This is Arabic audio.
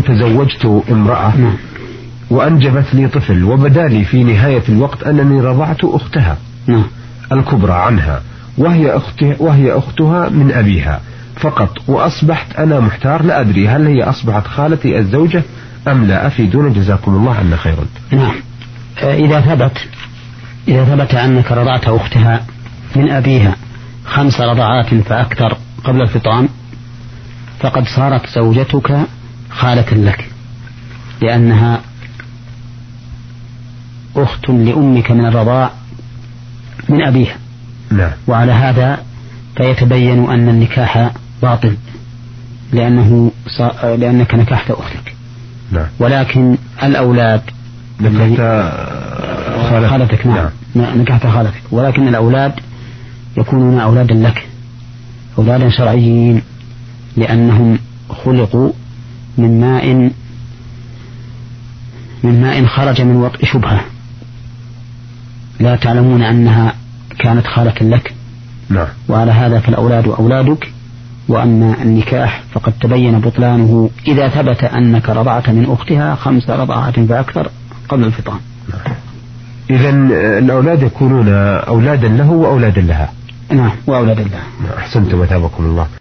تزوجت امرأة وأنجبت لي طفل، وبدا لي في نهاية الوقت أنني رضعت أختها الكبرى عنها، وهي أختها من أبيها فقط، وأصبحت أنا محتار لا أدري هل هي أصبحت خالتي الزوجة أم لا، أفيدون جزاكم الله عنا خيرا. نعم. إذا ثبت أنك رضعت أختها من أبيها 5 رضعات فأكثر قبل الفطام فقد صارت زوجتك خالة لك، لأنها أخت لأمك من الرضاع من أبيها. لا. وعلى هذا فيتبين أن النكاح باطل لأنك نكحت أختك. لا. ولكن الأولاد خالتك. نعم. نكحت خالتك، ولكن الأولاد يكونون أولادا لك، أولادا شرعيين، لأنهم خلقوا من ماء خرج من وطء شبهة، لا تعلمون أنها كانت خالة لك. نعم. وعلى هذا فالأولاد أولادك. وأما النكاح فقد تبين بطلانه إذا ثبت أنك رضعت من أختها 5 رضعات فأكثر قبل الفطام. إذن الأولاد يكونون أولادا له وأولادا لها. نعم، وأولادا لها. أحسنتم وثابكم الله.